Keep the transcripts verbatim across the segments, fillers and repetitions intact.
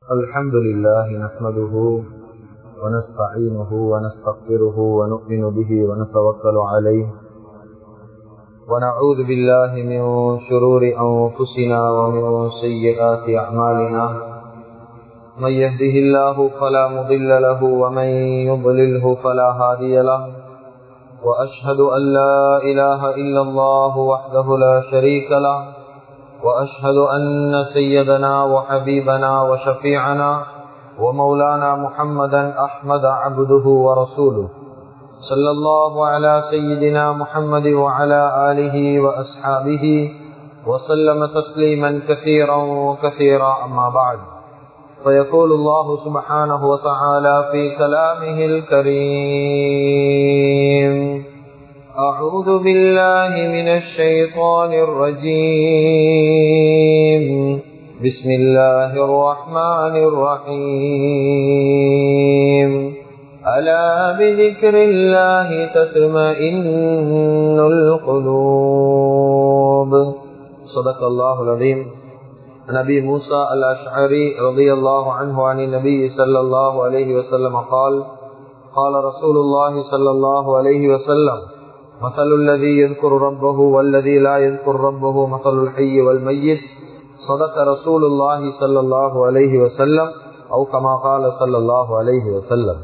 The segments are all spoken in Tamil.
الحمد لله نحمده ونستعينه ونستغفره ونؤمن به ونتوكل عليه ونعوذ بالله من شرور أنفسنا ومن سيئات أعمالنا من يهده الله فلا مضل له ومن يضلله فلا هادي له وأشهد أن لا إله إلا الله وحده لا شريك له وأشهد أن سيدنا وحبيبنا وشفيعنا ومولانا محمدا أحمد عبده ورسوله صلى الله على سيدنا محمد وعلى آله وأصحابه وسلم تسليما كثيرا وكثيرا أما بعد فيقول الله سبحانه وتعالى في كلامه الكريم أعوذ بالله من الشيطان الرجيم بسم الله الرحمن الرحيم ألا بذكر الله تطمئن القلوب صدق الله العظيم. نبي موسى الأشعري رضي الله عنه عن النبي صلى الله عليه وسلم قال قال رسول الله صلى الله عليه وسلم مثل الذي يذكر ربه والذي لا يذكر ربه مثل الحي والميت صدق رسول الله صلى الله عليه وسلم أو كما قال صلى الله عليه وسلم.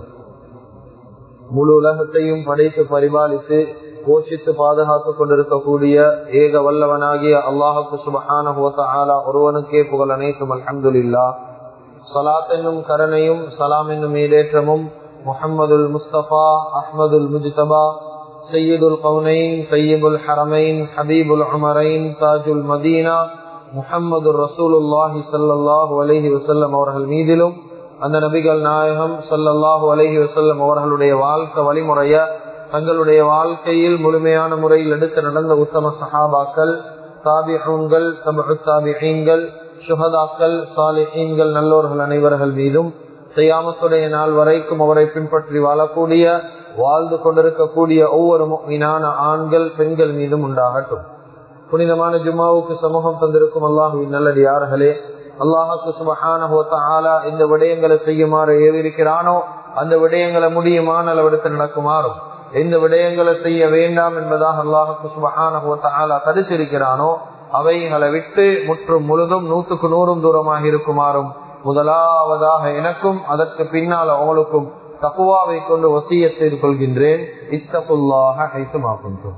முழு உலகத்தையும் படைத்து பரிபாலித்து போஷித்து பாதுகாத்துக் கொண்டிருக்கக்கூடிய ஏக வல்லவனாகிய அல்லாஹுக்கு சுப்ஹானஹு வ தஆலா ஒருவனுக்கே புகழ் அனைத்தும். அல்ஹம்துலில்லாஹ். ஸலாத் என்னும் கருணையும் சலாம் என்னும் ஈடேற்றமும் முஹம்மதுல் முஸ்தபா அஹ்மதுல் முஜ்தபா சையதுல் கௌனைன் சையதுல் ஹரமைன் ஹபீபுல் உமரைன் தாஜுல் மதீனா முஹம்மதுர் ரசூலுல்லாஹி ஸல்லல்லாஹு அலைஹி வஸல்லம் அவர்கள் மீதிலும் அந்த நபிகள் நாயகம் ஸல்லல்லாஹு அலைஹி வஸல்லம் அவர்களுடைய வாழ்க்கை வழிமுறைய தங்களுடைய வாழ்க்கையில் முழுமையான முறையில் எடுத்து நடந்த உத்தம சஹாபாக்கள், தாபிஊன்கள், தபஉ தாபிஈன்கள், ஷுஹதாக்கள், சாலிஹீன்கள், நல்லோர்கள் அனைவர்கள் மீதும் கியாமத்துடைய நாள் வரைக்கும் அவரை பின்பற்றி வாழக்கூடிய வாழ்ந்து கொண்டிருக்கக்கூடிய ஒவ்வொரு முஃமினான ஆண்கள் பெண்கள் மீதும் உண்டாகட்டும். புனிதமான ஜும்மாவுக்கு சமூகம் தந்திருக்கும் அல்லாஹுவின் நல்லடியார்களே, அல்லாஹுக்கு சுப்ஹானஹு வ தஆலா இந்த விடயங்களை செய்யுமாறு ஏவிருக்கிறானோ அந்த விடயங்களை முடியுமான அளவெடுத்து நடக்குமாறும், எந்த விடயங்களை செய்ய வேண்டாம் என்பதாக அல்லாஹுக்கு சுப்ஹானஹு வ தஆலா தடுத்திருக்கிறானோ அவைகளை விட்டு முற்றும் முழுதும் நூற்றுக்கு நூறும் தூரமாக இருக்குமாறும் முதலாவதாக எனக்கும் அதற்கு பின்னால் அவங்களுக்கும் தக்வாவை கொண்டு வசியத் செய்து கொள்கின்றேன். இத்தகுல்லாஹ ஹைசுமா குன்தும்.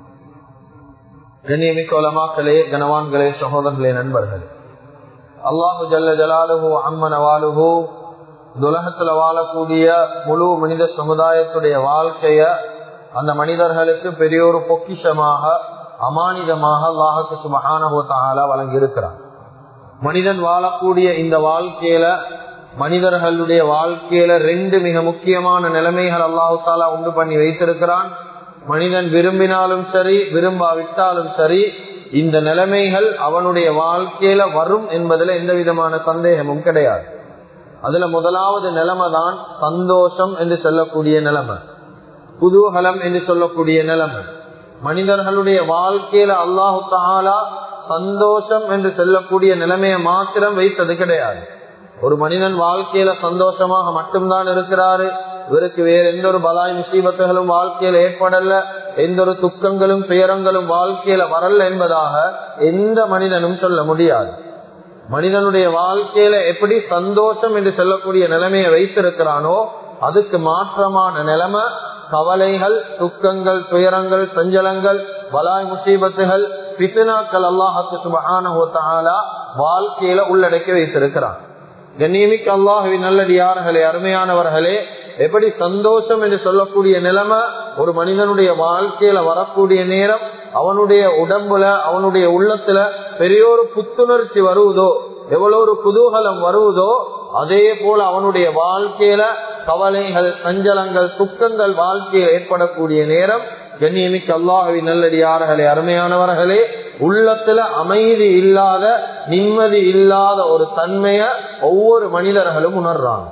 கண்ணியமிக்க உலமாக்களே, கனவான்களே, சகோதரர்களே, நண்பர்களே, அல்லாஹு ஜல்ல ஜலாலுஹு அம்ம நவாலுஹு உலகத்துல வாழக்கூடிய முழு மனித சமுதாயத்துடைய வாழ்க்கைய அந்த மனிதர்களுக்கு பெரிய ஒரு பொக்கிஷமாக அமானிதமாக அல்லாஹுக்கு சுப்ஹானஹு வ தஆலா வழங்கி இருக்கிறார். மனிதன் வாழக்கூடிய இந்த வாழ்க்கையில மனிதர்களுடைய வாழ்க்கையில ரெண்டு மிக முக்கியமான நிலைமைகள் அல்லாஹு தாலா உண்டு பண்ணி வைத்திருக்கிறான். மனிதன் விரும்பினாலும் சரி விரும்பாவிட்டாலும் சரி இந்த நிலைமைகள் அவனுடைய வாழ்க்கையில வரும் என்பதுல எந்த விதமான சந்தேகமும் கிடையாது. அதுல முதலாவது நிலைமை தான் சந்தோஷம் என்று சொல்லக்கூடிய நிலைமை, குதூகலம் என்று சொல்லக்கூடிய நிலைமை. மனிதர்களுடைய வாழ்க்கையில அல்லாஹு தாலா சந்தோஷம் என்று சொல்லக்கூடிய நிலைமையை மாத்திரம் வைத்தது கிடையாது. ஒரு மனிதன் வாழ்க்கையில சந்தோஷமாக மட்டும்தான் இருக்கிறாரு, இவருக்கு வேற எந்த ஒரு பலாய் முசீபத்துகளும் வாழ்க்கையில ஏற்படல, எந்த ஒரு துக்கங்களும் துயரங்களும் வாழ்க்கையில வரல என்பதாக எந்த மனிதனும் சொல்ல முடியாது. மனிதனுடைய வாழ்க்கையில எப்படி சந்தோஷம் என்று சொல்லக்கூடிய நிலைமையை வைத்திருக்கிறானோ அதுக்கு மாற்றமான நிலைமை கவலைகள், துக்கங்கள், துயரங்கள், சஞ்சலங்கள், பலாய் முசீபத்துகள், ஃபித்னாக்கள் அல்லாஹ்வுக்கு சுப்ஹானஹு வ தஆலா வாழ்க்கையில உள்ளடக்கி வைத்திருக்கிறான். கண்ணியமிக்க அல்லாஹுவின் நல்லடியார்களே, அருமையானவர்களே, எப்படி சந்தோஷம் என்று சொல்லக்கூடிய நிலைமை ஒரு மனிதனுடைய வாழ்க்கையில வரக்கூடிய நேரம் அவனுடைய உடம்புல அவனுடைய உள்ளத்துல பெரிய ஒரு புத்துணர்ச்சி வருவதோ, எவ்வளவு ஒரு குதூகலம் வருவதோ, அதே போல அவனுடைய வாழ்க்கையில கவலைகள், சஞ்சலங்கள், துக்கங்கள் வாழ்க்கையில் ஏற்படக்கூடிய நேரம் கண்ணியமிக்க அல்லாஹுவின் நல்லடியார்களே, அருமையானவர்களே, உள்ளத்துல அமைதி இல்லாத நிம்மதி இல்லாத ஒரு தன்மைய ஒவ்வொரு மனிதர்களும் உணர்றாங்க.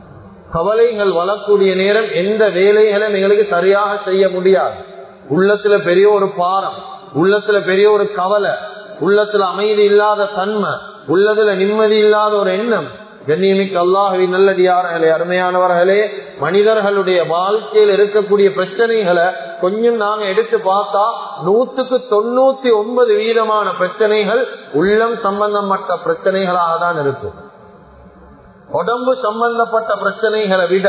கவலைகள் வரக்கூடிய நேரம் எந்த வேலைகளும் எங்களுக்கு சரியாக செய்ய முடியாது. உள்ளத்துல பெரிய ஒரு பாரம், உள்ளத்துல பெரிய ஒரு கவலை, உள்ளத்துல அமைதி இல்லாத தன்மை, உள்ளதுல நிம்மதி இல்லாத ஒரு எண்ணம், கண்ணியமிக்க அல்லாஹ்வின் நல்லடியார்களே, அருமையானவர்களே, மனிதர்களுடைய வாழ்க்கையில் இருக்கக்கூடிய பிரச்சனைகளை கொஞ்சம் நாங்க எடுத்து பார்த்தா நூத்துக்கு தொண்ணூத்தி ஒன்பது வீதமான பிரச்சனைகள் உள்ளம் சம்பந்தப்பட்ட பிரச்சனைகளாக தான் இருக்கும். உடம்பு சம்பந்தப்பட்ட பிரச்சனைகளை விட,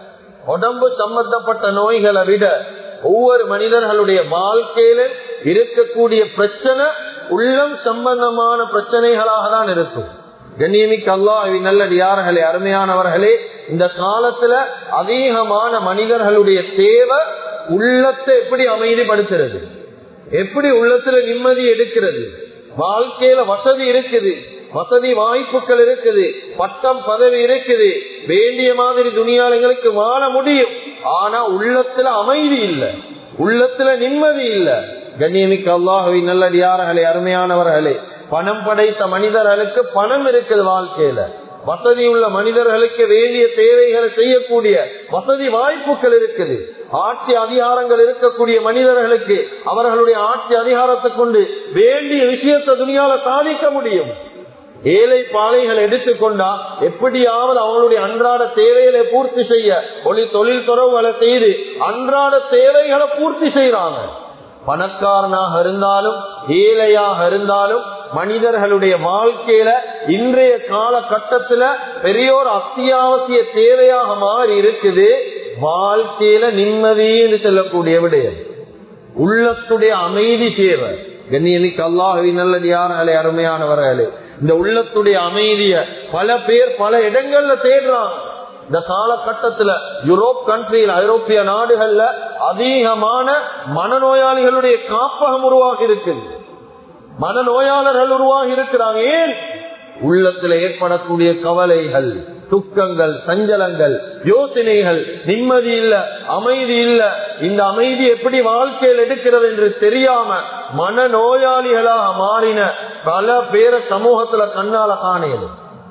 உடம்பு சம்பந்தப்பட்ட நோய்களை விட ஒவ்வொரு மனிதர்களுடைய வாழ்க்கையில இருக்கக்கூடிய பிரச்சனை உள்ளம் சம்பந்தமான பிரச்சனைகளாக தான் இருக்கும். கண்ணியமிக்க அல்லாஹ்வின் நல்லடியார்களே, அருமையானவர்களே, இந்த காலத்துல அதிகமான மனிதர்களுடைய தேவை உள்ளத்தை எப்படி அமைதிப்படுத்துறது, எப்படி உள்ளத்துல நிம்மதி எடுக்கிறது. வாழ்க்கையில வசதி இருக்குது, வசதி வாய்ப்புகள் இருக்குது, பட்டம் பதவி இருக்குது, வேண்டிய மாதிரி துனியால எங்களுக்கு வாழ முடியும். ஆனா உள்ளத்துல அமைதி இல்ல, உள்ளத்துல நிம்மதி இல்ல. கண்ணியமிக்க அல்லாஹ்வின் நல்லடியார்களே, அருமையானவர்களே, பணம் படைத்த மனிதர்களுக்கு பணம் இருக்குது, வாழ்க்கையில வசதி உள்ள மனிதர்களுக்கு வேண்டிய தேவைகளை செய்யக்கூடிய வசதி வாய்ப்புகள் இருக்குது. ஆட்சி அதிகாரங்கள் இருக்கக்கூடிய மனிதர்களுக்கு அவர்களுடைய ஆட்சி அதிகாரத்தை கொண்டு வேண்டிய விஷயத்தை துனியால சாதிக்க முடியும். ஏழை பாலைகள் எடுத்துக்கொண்டா எப்படியாவது அவங்களுடைய அன்றாட தேவைகளை பூர்த்தி செய்ய ஒளி தொழில் துறவுகளை செய்து அன்றாட தேவைகளை பூர்த்தி செய்யறாங்க. பணக்காரனாக இருந்தாலும் ஏழையாக இருந்தாலும் மனிதர்களுடைய வாழ்க்கையில இன்றைய காலகட்டத்துல பெரியோர் அத்தியாவசிய தேவையாக மாறி இருக்குது வாழ்க்கையில நிம்மதின்னு சொல்லக்கூடிய விடயம். உள்ளத்துடைய அமைதி தேவை. கண்ணியமிக்க அல்லாஹ்வின் நல்லடியார்களே, அருமையானவர்களே, இந்த உள்ளத்துடைய அமைதிய பல பேர் பல இடங்கள்ல தேடுறாங்க. இந்த காலகட்டத்துல யூரோப் கண்ட்ரியில், ஐரோப்பிய நாடுகள்ல அதிகமான மனநோயாளிகளுடைய காப்பகம் உருவாகி இருக்குது, மனநோயாளர்கள் உருவாகி இருக்கிறாங்க. ஏன்? உள்ளத்துல ஏற்படக்கூடிய கவலைகள், துக்கங்கள், சஞ்சலங்கள், யோசனைகள், நிம்மதி இல்ல, அமைதி இல்ல. இந்த அமைதி எப்படி வாழ்க்கையில் எடுக்கிறது என்று தெரியாம மனநோயாளிகளாக மாறின பல பேரை சமூகத்துல கண்ணால காணேது.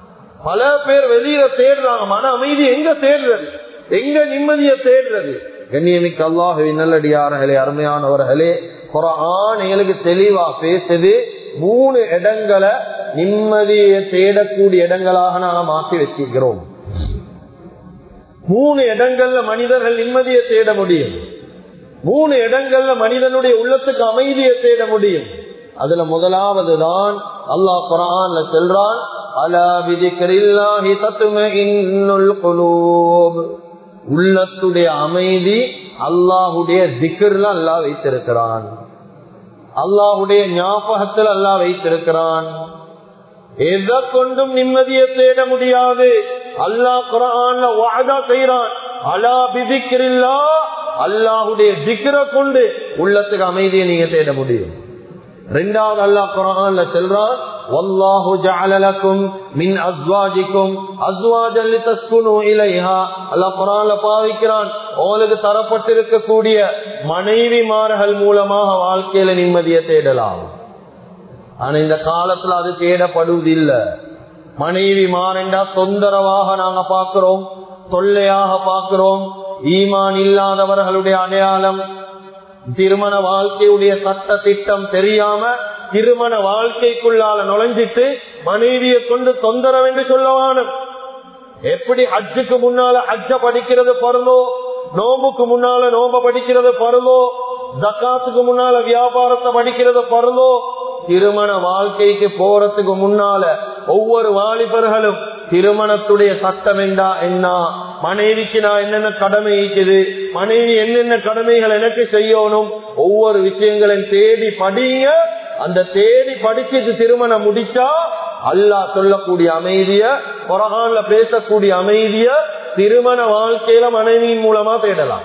பல பேர் வெளியில தேடுறாங்க. மன அமைதி எங்க தேடுறது, எங்க நிம்மதியை தேடுறது? கண்ணியமிக்க அல்லாஹ்வின் நல்லடியார்களே, அருமையானவர்களே, குர்ஆன் எங்களுக்கு தெளிவா பேசுது. மூணு இடங்களை நிம்மதியை தேடக்கூடிய இடங்களாக நாங்க மாற்றி வச்சிருக்கிறோம். மூணு இடங்கள்ல மனிதர்கள் நிம்மதியை தேட முடியும். மூணு இடங்கள்ல மனிதனுடைய உள்ளத்துக்கு அமைதியை தேட முடியும். அதுல முதலாவது தான் அல்லாஹ் குர்ஆன்ல சொல்றான், அலா பிதிக்ரில்லாஹி தத்மஇன்னுல் குலூப். உள்ளத்துடைய அமைதி அல்லாஹுடைய திக்ர்ல அல்லாஹ் வைத்திருக்கிறான், அல்லாஹுடைய ஞாபகத்தில் அல்லாஹ் வைத்திருக்கிறான். எதை கொண்டும் நிம்மதியை தேட முடியாது. அல்லாஹ் குர்ஆன்ல வஅதா செய்றான், அலா பிதிக்ரில்லாஹ், அல்லாஹுடைய திக்ரை கொண்டு உள்ளத்துக்கு அமைதியை நீங்க தேட முடியும். இரண்டாவது அல்லாஹ் குர்ஆன்ல சொல்றான், வல்லாஹு ஜஅல லக்கும் மின் அஸ்வாஜிக்கும் அஸ்வாஜன் லிதஸ்குனு இலைஹா. அல்லாஹ் குர்ஆன்ல பாவிக்கிறான், உங்களுக்கு தரப்பட்டிருக்கக்கூடிய மனைவிமார்கள் மூலமாக வாழ்க்கையில நிம்மதியை தேடலாம். ஆனா இந்த காலத்துல அது தேடப்படுவதில்லை. மனைவி மாறண்டா தொந்தரவாக நாங்க பாக்குறோம், தொல்லையாக பாக்குறோம். ஈமான் இல்லாதவர்களுடைய அடையாளம். திருமண வாழ்க்கையுடைய சட்ட திட்டம் தெரியாம திருமண வாழ்க்கைக்குள்ளால நுழைஞ்சிட்டு மனைவியை கொண்டு தொந்தரவு என்று சொல்லவான. எப்படி ஹஜ்ஜுக்கு முன்னால ஹஜ்ஜ படிக்கிறது பருளோ, நோம்புக்கு முன்னால நோம்ப படிக்கிறது பருளோ, ஜக்காத்துக்கு முன்னால வியாபாரத்தை படிக்கிறது பருளோ, திருமண வாழ்க்கைக்கு போறதுக்கு முன்னால ஒவ்வொரு வாலிபர்களும் திருமணத்துடைய சட்டம் என்றா என்ன, மனைவிக்கு நான் என்னென்ன கடமை இருக்குது, மனைவி என்னென்ன கடமைகள் எனக்கு செய்யணும், ஒவ்வொரு விஷயங்களையும் தேடி படிங்க. அந்த தேடி படிச்சுட்டு திருமணம் முடிச்சா அல்லாஹ் சொல்லக்கூடிய அமைதிய, குர்ஆன்ல பேசக்கூடிய அமைதிய திருமண வாழ்க்கையில மனைவியின் மூலமா தேடலாம்.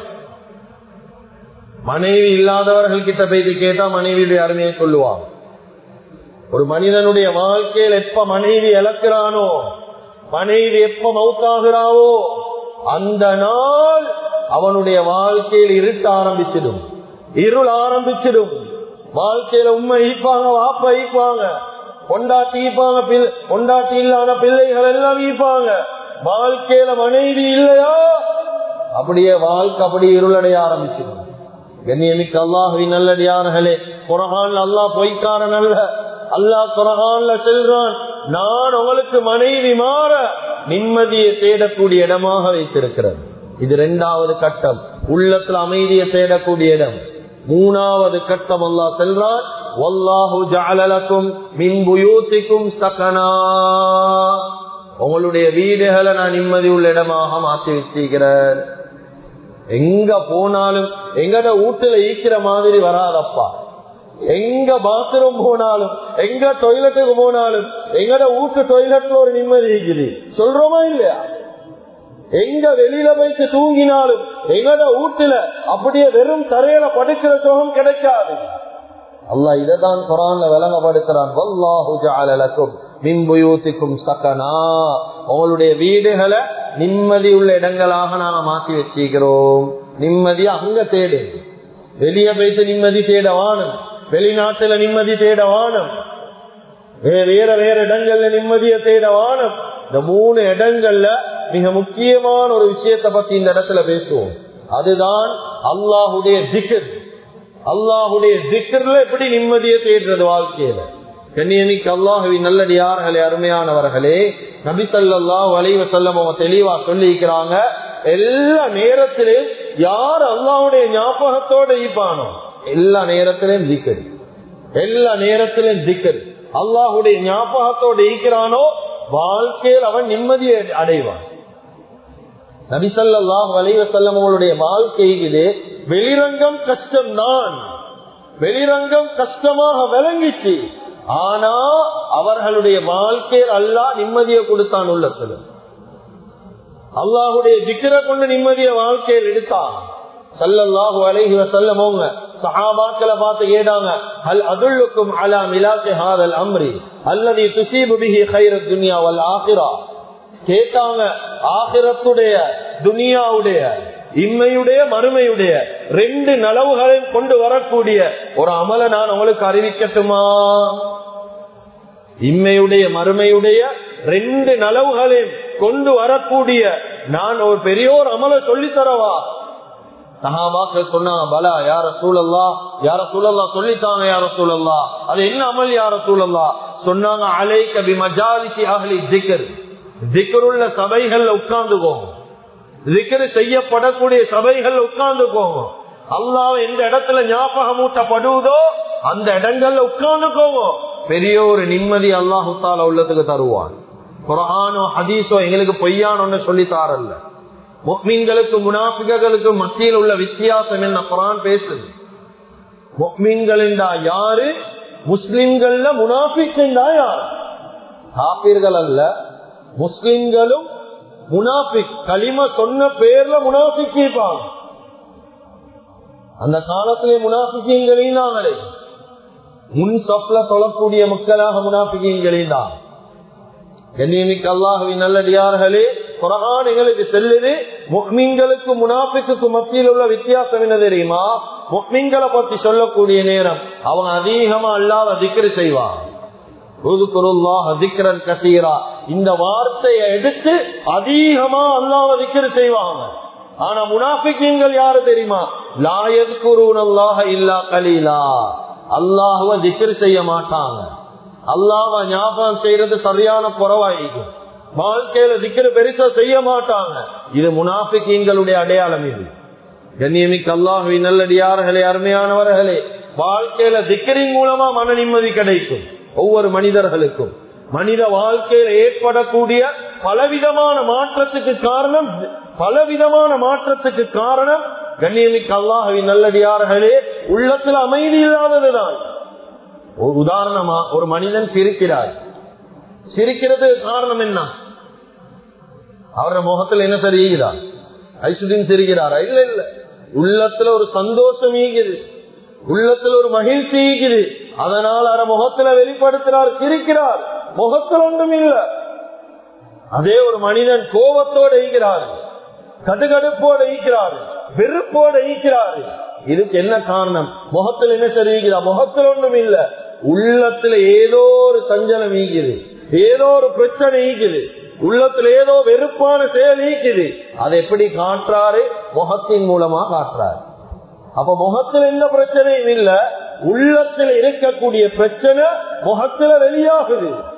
மனைவி இல்லாதவர்கள் கிட்ட போய் கேட்டா மனைவியுடைய அருமையை சொல்லுவாங்க. ஒரு மனிதனுடைய வாழ்க்கையில் எப்ப மனைவி இழக்கிறானோ, மனைவி எப்ப மௌத்தாகிறாவோ, அந்த நாள் அவனுடைய வாழ்க்கையில் இருட்ட ஆரம்பிச்சிடும், இருள் ஆரம்பிச்சிடும். வாழ்க்கையில உண்மை ஈப்பாங்க, வாப்பா ஈப்பாங்க, கொண்டாட்டி ஈப்பாங்க, கொண்டாட்டி இல்லாத பிள்ளைகள் எல்லாம் ஈப்பாங்க. வாழ்க்கையில மனைவி இல்லையா அப்படியே வாழ்க்கை அப்படியே இருளடைய ஆரம்பிச்சிடும். கண்ணியமிக்க அல்லாஹ்வின் நல்லடியார்களே, குர்ஆன்ல அல்லாஹ் பொய்க்காரன் அல்ல. அல்லாஹ் குர்ஆன்ல சொல்றான், நான் உங்களுக்கு மனைவி மாற நிம்மதியை தேடக்கூடிய இடமாக வைத்திருக்கிறது. இது இரண்டாவது கட்டம், உள்ளத்துல அமைதியை தேடக்கூடிய இடம். மூணாவது கட்டம் அல்லாஹ் சொல்றான், வல்லாஹு ஜஅல லக்கும் மின் புயூதிக்கும் சகனா, உங்களுடைய வீடுகளை நான் நிம்மதி உள்ள இடமாக மாற்றி வச்சிருக்கிறேன். எங்க போனாலும் எங்கட வீட்டுல ஈக்கிற மாதிரி வராதப்பா. எங்க பாத்ரூம் போனாலும் எங்க டொய்லெட்டுக்கு போனாலும் எங்கட வீட்டு டொய்லெட்ல ஒரு நிம்மதி இருக்குது, சொல்றோமா இல்லையா? எங்க வெளியில போயிட்டு தூங்கினாலும் எங்கட வீட்டுல அப்படியே வெறும் தரையில படுக்கிற சுகம் கிடைக்காது. அல்லாஹ் இததான் குர்ஆன்ல விளங்கப்படுத்துறான், வல்லாஹு ஜஅல லக்கும் மின் புயூதிக்கும் சகனா, உங்களுடைய வீடுகளை நிம்மதி உள்ள இடங்களாக நாங்க மாற்றி வச்சிருக்கிறோம். நிம்மதி அங்க தேடு, வெளியே போயிட்டு நிம்மதி தேட வானம், வெளிநாட்டுல நிம்மதி தேட வானம், வேற வேற இடங்கள்ல நிம்மதியை தேட வானம். இந்த மூணு இடங்கள்ல மிக முக்கியமான ஒரு விஷயத்தை பத்தி இந்த இடத்துல பேசுவோம். அதுதான் அல்லாஹுடைய திக்ர். அல்லாஹுடைய திக்ர்ல எப்படி நிம்மதியை தேடுறது வாழ்க்கையில. கண்ணியமிக்க அல்லாஹுவின் நல்லடியார்களே, அருமையானவர்களே, நபி ஸல்லல்லாஹு அலைஹி வஸல்லம் அவங்க தெளிவா சொல்லியிருக்கிறாங்க, எல்லா நேரத்திலும் யார் அல்லாஹ்வுடைய ஞாபகத்தோட இருப்பானோ எல்லா நேரத்திலும் திக்ர், எல்லா நேரத்திலும் திக்ர், அல்லாஹ்வுடைய ஞாபகத்தோட இருக்கிறானோ வாழ்க்கையில் அவன் நிம்மதியை அடைவான். நபி ஸல்லல்லாஹு அலைஹி வஸல்லம் அவங்களுடைய வாழ்க்கையிலே வெளிரங்கம் கஷ்டம்தான், வெளிரங்கம் கஷ்டமாக விளங்கிச்சு. ஆனா அவர்களுடைய வாழ்க்கையில் அல்லாஹ் நிம்மதியை கொடுத்தான். உள்ளத்துல அல்லாஹுடைய திக்ரை கொண்டு நிம்மதியை வாழ்க்கையில் எடுத்தான். ஸல்லல்லாஹு அலைஹி வஸல்லம் அவங்க சஹாபாக்களை பார்த்து கேட்டாங்க, ஹல் அதுல்லுக்கும் அலா மிலாகி ஹாதல் அம்ரி அல்லதி துஸீபு பிஹி கைரத் துன்யா வல் ஆகிரா. கேட்டாங்க, ஆகிரத்துடைய துனியாவுடைய இம்மையுடைய மறுமையுடைய ரெண்டு நலவுகளையும் கொண்டு வரக்கூடிய ஒரு அமலை நான் உங்களுக்கு அறிவிக்கட்டுமா? இம்மையுடைய மறுமையுடைய ரெண்டு நலவுகளையும் கொண்டு வரக்கூடிய நான் ஒரு பெரிய ஒரு அமலை சொல்லி தரவா? சஹாபாக்கள் சொன்னாங்க, பலா யா ரசூலல்லாஹ், யா ரசூலல்லாஹ் சொல்லித்தாங்க யா ரசூலல்லாஹ். அது என்ன அமல் யா ரசூலல்லாஹ்? சொன்னாங்க, அலைக பிமஜாலிசி அஹ்லி திக்ர், திக்ருள்ள சபைகள்ல உட்கார்ந்துக்கோங்க, திக்ர் செய்யப்படக்கூடிய சபைகள் உட்கார்ந்துக்கோங்க. அல்லாஹ் எந்த இடத்துல ஞாபகம் ஊட்டப்படுவதோ அந்த இடங்கள்ல உட்கார்ந்துக்கோங்க. பெரிய ஒரு நிம்மதி அல்லாஹு தஆலா உள்ளத்துக்கு தருவான். குர்ஆனோ ஹதீஸோ எங்களுக்கு பொய்யான ஒண்ணு சொல்லி தாரல்ல. முஃமின்களுக்கு முனாஃபிகளுக்கு மத்தியில் உள்ள வித்தியாசம் என்ன குர்ஆன் பேசுது. முஃமின்கள் யாரு, முஸ்லிம்கள்ல முனாஃபிக் யார்? காபிர்கள் அல்ல, முஸ்லிம்களும் முனாஃபிக். கலிமா சொன்ன பேர்ல முனாஃபிக் இருப்பாங்க. அந்த காலத்திலே முனாஃபிக்கீன்களே முன் சப்ல தொழக்கூடிய மக்களாக முனாஃபிக்கீன்களா. கண்ணியமிக்க அல்லாஹ்வின் நல்லடியார்களே, குர்ஆன் எங்களுக்கு சொல்லுது, முஃமின்களுக்கு முனாஃபிக்குக்கு மத்தியில் உள்ள வித்தியாசம் என்ன தெரியுமா? முஃமின்களை பத்தி சொல்லக்கூடிய நேரம் அவங்க அதிகமா அல்லாஹ்வை திக்ர் செய்வாங்க. இந்த வார்த்தையை எடுத்து அதிகமா அல்லாஹ்வை திக்ர் செய்வாங்க. ஆனா முனாஃபிக்கீன்கள் யாரு தெரியுமா? லா யذ்குரூனல்லாஹ இல்லா கலீலா, அல்லாஹ்வை திக்ர் செய்ய மாட்டாங்க. அல்லாஹ்வை ஞாபகம் செய்யறது சரியான குறைவாயிருக்கும். வாழ்க்கையில திக்ர் பெருசா செய்ய மாட்டாங்க. இது முனாஃபிக்கீன்களுடைய அடையாளம். இது கண்ணியமிக்க அல்லாஹ்வின் நல்லடியார்களே, அருமையானவர்களே, வாழ்க்கையில திக்ரின் மூலமா மன நிம்மதி கிடைக்கும். ஒவ்வொரு மனிதர்களுக்கும் மனித வாழ்க்கையில் ஏற்படக்கூடிய பலவிதமான மாற்றத்துக்கு காரணம் பலவிதமான மாற்றத்துக்கு காரணம் கண்ணியமிக்க அல்லாஹ்வின் நல்லடியார்களே, உள்ளத்துல அமைதி இல்லாததுதான். உதாரணமா ஒரு மனிதன் சிரிக்கிறார். சிரிக்கிறதுக்கு காரணம் என்ன? அவர முகத்துல என்ன தெரியுகிறார்? ஐசுதீன் சிரிக்கிறாரா? இல்ல இல்ல, உள்ளத்துல ஒரு சந்தோஷம் ஈகுது, உள்ளத்துல ஒரு மகிழ்ச்சி ஈகுது. அதனால் அவர முகத்துல வெளிப்படுத்துறார், சிரிக்கிறார். முகத்தில் ஒன்றும் இல்ல. அதே ஒரு மனிதன் கோபத்தோட ஈகிறார், கடுகடுப்போட ஈக்கிறார், வெறுப்போட ஈக்கிறார். இதுக்கு என்ன காரணம்? முகத்தில் என்ன தெரியுகிறார்? முகத்தில் ஒன்றும் இல்ல, உள்ளத்துல ஏதோ ஒரு சஞ்சலம் ஈக்குது, ஏதோ ஒரு பிரச்சனை ஈக்குது, உள்ளத்துல ஏதோ வெறுப்பான செயல் ஈக்குது. அதை எப்படி காட்டுறாரு? முகத்தின் மூலமா காட்டுறாரு. அப்ப முகத்துல எந்த பிரச்சனையும் இல்ல, உள்ளத்துல இருக்கக்கூடிய பிரச்சனை முகத்துல வெளியாகுது.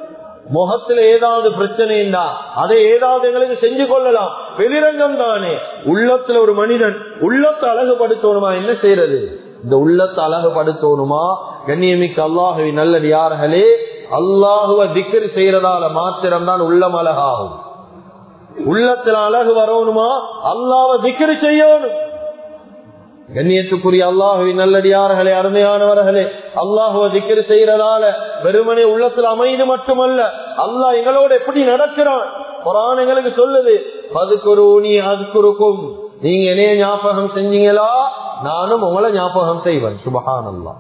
முகத்துல ஏதாவது பிரச்சனைண்டா அதை ஏதாவது எங்களுக்கு செஞ்சு கொள்ளலாம், வெளிரங்கம் தானே. உள்ளத்துல ஒரு மனிதன் உள்ளத்தை அழகுபடுத்தணுமா, என்ன செய்யறது? இந்த உள்ளத்தை அழகுபடுத்தணுமா? கண்ணியமிக்க அல்லாஹுவின் நல்லடியார்களே, அல்லாஹுவ திக்ர் செய்யறதால மாத்திரம்தான் உள்ளம் அழகாகும். உள்ளத்துல அழகு வரணுமா, அல்லாஹ்வை திக்ர் செய்யணும். கண்ணியத்துக்குரிய அல்லாஹுவின் நல்லடியார்களே, அருமையானவர்களே, அல்லாஹுவை திக்ர் செய்யறதால வெறுமனே உள்ளத்துல அமைதி மட்டுமல்ல, அல்லாஹ் எங்களோட எப்படி நடக்கிறான் குர்ஆன் எங்களுக்கு சொல்லுது. ஃபத்குரூனி அஸ்குருக்கும், நீங்க என்னைய ஞாபகம் செஞ்சீங்களா நானும் உங்களை ஞாபகம் செய்வேன். சுப்ஹானல்லாஹ்.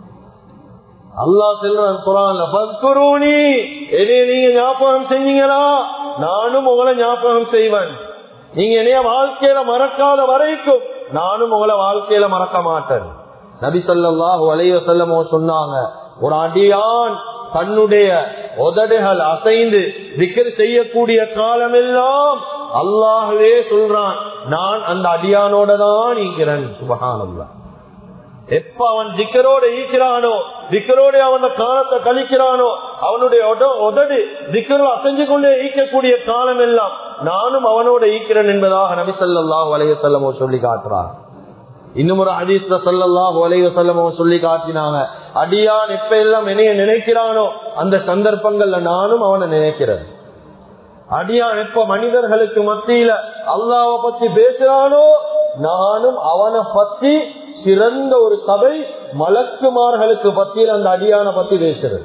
அல்லாஹ் சொல்றான் குர்ஆன்ல, ஃபத்குரூனி, என்னைய நீங்க ஞாபகம் செஞ்சீங்களா நானும் உங்களை ஞாபகம் செய்வேன். நீங்க என்னைய வாழ்க்கையில மறக்காத வரைக்கும் நானும் உங்களை வாழ்க்கையில மறக்க மாட்டேன். நபி ஸல்லல்லாஹு அலைஹி வஸல்லம் சொன்னாங்க, ஒரு அடியான் தன்னுடைய உதடுகள் அசைந்து திக்ர் செய்யக்கூடிய காலமெல்லாம் அல்லாஹ்வே சொல்றான், நான் அந்த அடியானோட தான் இருக்கிறேன். சுப்ஹானல்லாஹ். எப்ப அவன் திக்கரோட ஈக்கிறானோ, திக்கரோட அவன் காலத்தை கழிக்கிறானோ, அவனுடைய உதடு திக்கரோட அசைஞ்சு கொண்டே ஈக்கக்கூடிய காலம் எல்லாம் நானும் அவனோட ஈக்கிறேன் என்பதாக நபி ஸல்லல்லாஹு அலைஹி வஸல்லம் சொல்லி காட்டுறார். இன்னும் ஒரு ஹதீஸ்ல ஸல்லல்லாஹு அலைஹி வஸல்லம் சொல்லி காட்டினாங்க, அடியான் எப்ப எல்லாம் என்னைய நினைக்கிறானோ அந்த சந்தர்ப்பங்கள்ல நானும் அவனை நினைக்கிறேன். அடியான் எப்ப மனிதர்களுக்கு மத்தியில அல்லாஹ்வை பத்தி பேசுறானோ நானும் அவனை பத்தி சிறந்த ஒரு சபை மலக்குமார்களுக்கு பத்தியில் அந்த அடியான பத்தி பேசுறது.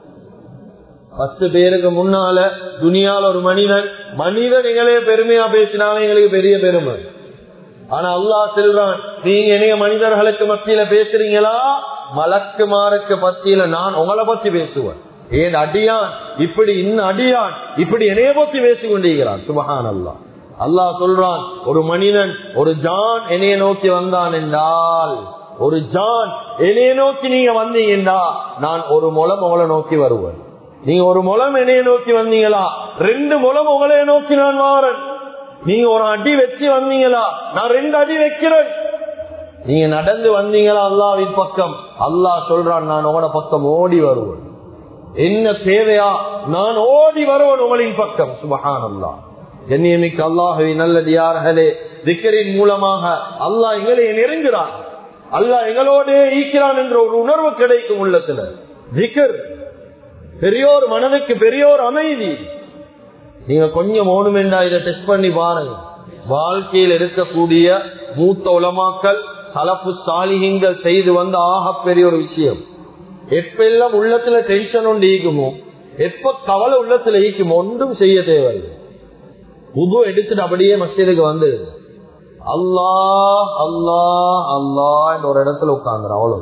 பத்து பேருக்கு முன்னால துனியால ஒரு மனிதன் மனிதன் எங்களே பெருமையா பேசினாலும் எங்களுக்கு பெரிய பெருமை. ஆனா அல்லாஹ் சொல்றான், நீங்க என்னைய மனிதர்களுக்கு மத்தியில பேசுறீங்களா, மலக்குமாருக்கு பத்தியில நான் உங்களை பத்தி பேசுவேன். ஏன் அடியான் இப்படி இன்னும் அடியான் இப்படி என்னைய பத்தி பேசிக் கொண்டிருக்கிறான். சுப்ஹானல்லாஹ். அல்லாஹ் சொல்றான், ஒரு மனிதன் ஒரு ஜான் என்னைய நோக்கி வந்தான் என்றால், ஒரு ஜான் என்னைய நோக்கி நீங்க வந்தீங்கன்னா நான் ஒரு முலம் உங்களை நோக்கி வருவேன். நீங்க ஒரு முலம் என்னைய நோக்கி வந்தீங்களா, ரெண்டு முலம் உங்களைய நோக்கி நான் வாரன். நீங்க ஒரு அடி வச்சு வந்தீங்களா, நான் ரெண்டு அடி வைக்கிறேன். நீங்க நடந்து வந்தீங்களா அல்லாஹ்வின் பக்கம், அல்லாஹ் சொல்றான், நான் உங்களோட பக்கம் ஓடி வருவேன். என்ன தேவையா, நான் ஓடி வருவேன் உங்களின் பக்கம். சுப்ஹானல்லாஹ். கண்ணியமிக்க அல்லாஹுவின் நல்லடியார்களே, திக்ரின் மூலமாக அல்லாஹ் எங்களை நெருங்குகிறான், அல்லாஹ் எங்களோட ஈக்கிறான் என்ற ஒரு உணர்வு கிடைக்கும் உள்ளத்துல. திக்ர் பெரியோர் மனதுக்கு பெரியோர் அமைதி. நீங்க கொஞ்சம் ஓணுமெண்டா இதை டெஸ்ட் பண்ணி பாருங்க. வாழ்க்கையில் இருக்கக்கூடிய மூத்த உலமாக்கள் சலப்பு சாலிஹீன்கள் செய்து வந்த ஆக பெரிய ஒரு விஷயம், எப்ப எல்லாம் உள்ளத்துல டென்ஷன் ஒன்று ஈக்குமோ, எப்ப கவலை உள்ளத்துல ஈக்குமோ ஒன்றும் செய்ய தேவையில்லை. உது எடுத்துட்டு அப்படியே மஸ்ஜிதுக்கு வந்து அல்லாஹ் அல்லாஹ் அல்லாஹ் என்ற ஒரு இடத்துல உட்கார்ந்து அவ்வளவு.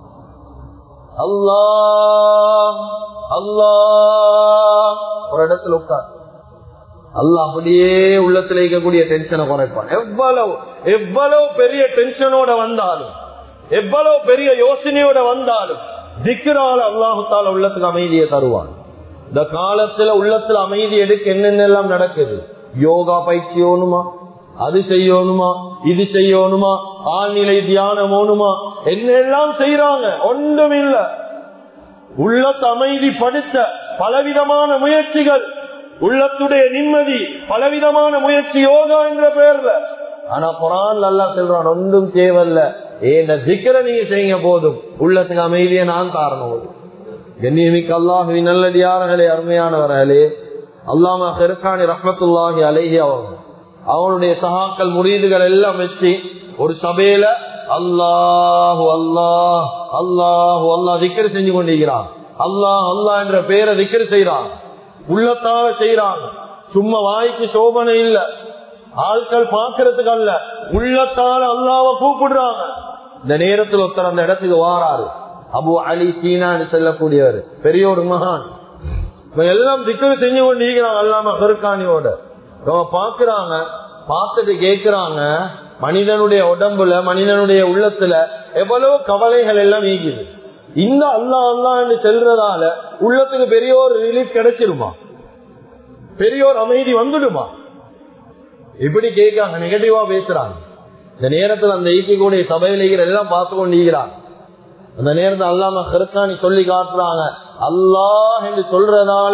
அல்லாஹ் அல்லாஹ் ஒரு இடத்துல உட்கார்ந்து அல்லாஹ் அப்படியே உள்ளத்துல இருக்கக்கூடிய டென்ஷனை குறைப்பான். எவ்வளவு எவ்வளவு பெரிய டென்ஷனோட வந்தாலும், எவ்வளவு பெரிய யோசனையோட வந்தாலும் திக்ரால அல்லாஹு தஆலா உள்ளத்துக்கு அமைதியை தருவான். இந்த காலத்துல உள்ளத்துல அமைதி எடுக்க என்னென்னலாம் நடக்குது. யோகா பயிற்சி ஓணுமா, அது செய்யணுமா, இது செய்யணுமா, ஆழ்நிலை தியானம் ஓணுமா, என்னெல்லாம் செய்யறாங்க, ஒன்றும் இல்ல. உள்ளத்தை அமைதிப்படுத்த பலவிதமான முயற்சிகள், உள்ளத்துடைய நிம்மதி பலவிதமான முயற்சி யோகா என்ற பெயர்ல. ஆனா குர்ஆன் அல்லாஹ் சொல்றான், ஒன்றும் தேவையில்ல, ஏன் திக்ரை நீங்க செய்யுங்க போதும், உள்ளத்துக்கு அமைதியை நான் காரணம். கண்ணியமிக்க அல்லாஹுவின் நல்லடியார்களே, அருமையானவர்களே, அல்லாமா ஷெர்கானி ரஹ்மத்துல்லாஹி அலைஹி அவங்க அவனுடைய சஹாக்கள் முரீதுகள் எல்லாம் வச்சு ஒரு சபையில அல்லாஹு அல்லாஹ் அல்லாஹு அல்லாஹ் திக்ர் செஞ்சு கொண்டிருக்கிறான். அல்லாஹ் அல்லாஹ் என்ற பெயரை திக்ர் செய்யறான், உள்ளத்தால செய்யறாங்க. சும்மா வாய்க்கு சோபனை இல்ல, ஆட்கள் பாக்குறதுக்கு அல்ல, உள்ளத்தால அல்லாஹ்வை கூப்பிடுறாங்க. இந்த நேரத்தில் ஒருத்தர் அந்த இடத்துக்கு வாராரு, அபு அலி சீனான்னு சொல்லக்கூடியவர், பெரிய ஒரு மகான். எல்லாம் திக்ர் செஞ்சு கொண்டிருக்கிறாங்க அல்லாமா ஷெர்கானியோட. பாக்குறாங்க, பார்த்துட்டு கேட்கிறாங்க, மனிதனுடைய உடம்புல மனிதனுடைய உள்ளத்துல எவ்வளவு கவலைகள் எல்லாம் நீக்குது. இந்த அல்லா அல்லா என்று செல்றதால உள்ளத்துக்கு பெரிய ஒரு ரிலீஃப் கிடைச்சிருமா, பெரிய ஒரு அமைதி வந்துடுமா? இப்படி கேட்காங்க, நெகட்டிவா பேசுறாங்க. இந்த நேரத்தில் அந்த ஈக்கிக்கூடிய சபையில எல்லாம் பார்த்து கொண்டிருக்கிறாங்க. அந்த நேரத்தில் அல்லாமா ஷெர்கானி சொல்லி காட்டுறாங்க, அல்லாஹ் என்று சொல்றதால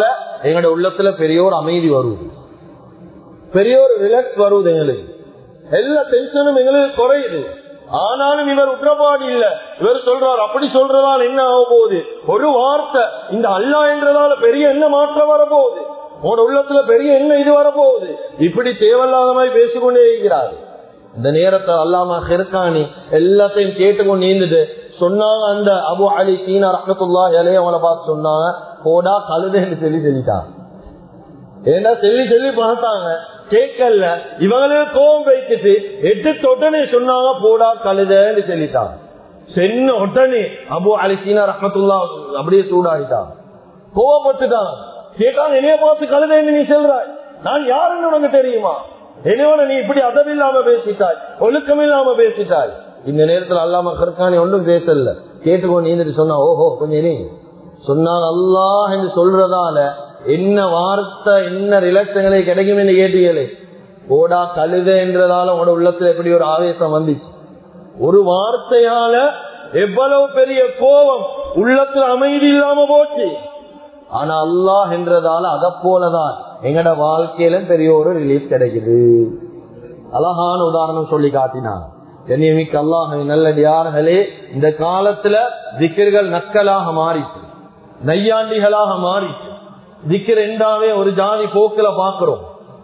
எங்களோட உள்ளத்துல பெரிய ஒரு அமைதி வருவது, பெரிய ஒரு ரிலாக்ஸ் வருவது, எங்களுக்கு எல்லா டென்ஷனும் எங்களுக்கு குறையுது. ஆனாலும் இவர் உற்றபாடு இல்ல. இவர் சொல்றார், அப்படி சொல்றதால் என்ன ஆக போகுது? ஒரு வார்த்தை இந்த அல்லாஹ் என்றதால பெரிய என்ன மாற்றம் வரப்போகுது, உன் உள்ளத்துல பெரிய என்ன இது வரப்போகுது, இப்படி தேவையில்லாத மாதிரி பேசிக்கொண்டே இருக்கிறார். இந்த நேரத்தை அல்லாமா ஹிர்கானி எல்லாத்தையும் கேட்டுக்கொண்டு நீந்துட்டு சொன்னாங்க. அந்த அபு அலி சீனா ரஹ்மத்துல்லாஹி அலைஹி அவங்கள பார்த்து சொன்னாங்க, போடா கழுதைன்னு சொல்லி சொல்லிட்டாங்க. ஏன்னா சொல்லி சொல்லி பார்த்தாங்க, கேட்கல. இவங்களுக்கு கோபம் வைத்துட்டு எட்டு உடனே சொன்னாங்க, போடா கழுதைன்னு சொல்லிட்டாங்க. சென்ன உடனே அபு அலி சீனா ரஹ்மத்துல்லாஹ் அப்படியே சூடாயிட்டாங்க, கோபப்பட்டுட்டாங்க. கேட்டாங்க, என்னைய பார்த்து கழுதைன்னு நீ சொல்றாய், நான் யாருன்னு உனக்கு தெரியுமா? என்னோட நீ இப்படி அதவில்லாம பேசிட்டாய், ஒழுக்கம் இல்லாம பேசிட்டாய். இந்த நேரத்தில் அல்லாம கற்கானி ஒன்றும் பேசல, கேட்டுக்கொண்டு நீந்துட்டு சொன்னா, ஓஹோ கொஞ்சம் நீ சொன்னாங்க, அல்லாஹ் என்று சொல்றதால என்ன வார்த்தை என்ன ரிலட்சங்களை கிடைக்கும் என்று கேட்டீங்களே, போடா கழுத என்றதால உங்களோட உள்ளத்துல எப்படி ஒரு ஆவேசம் வந்துச்சு. ஒரு வார்த்தையால எவ்வளவு பெரிய கோபம், உள்ளத்துல அமைதி இல்லாம போச்சு. ஆனா அல்லாஹ் என்றதால அத போலதான் எங்கட வாழ்க்கையில பெரிய ஒரு ரிலீஃப் கிடைக்குது. அழகான உதாரணம் சொல்லி காட்டினார். கண்ணியமிக்க அல்லாஹ்வின் நல்லடியார்களே, இந்த காலத்துல திக்ர்கள் நக்கலாக மாறிச்சு, நையாண்டிகளாக மாறிச்சு. திக்ர் என்றாவே ஒரு ஜாதி போக்குல பாக்குறோம்.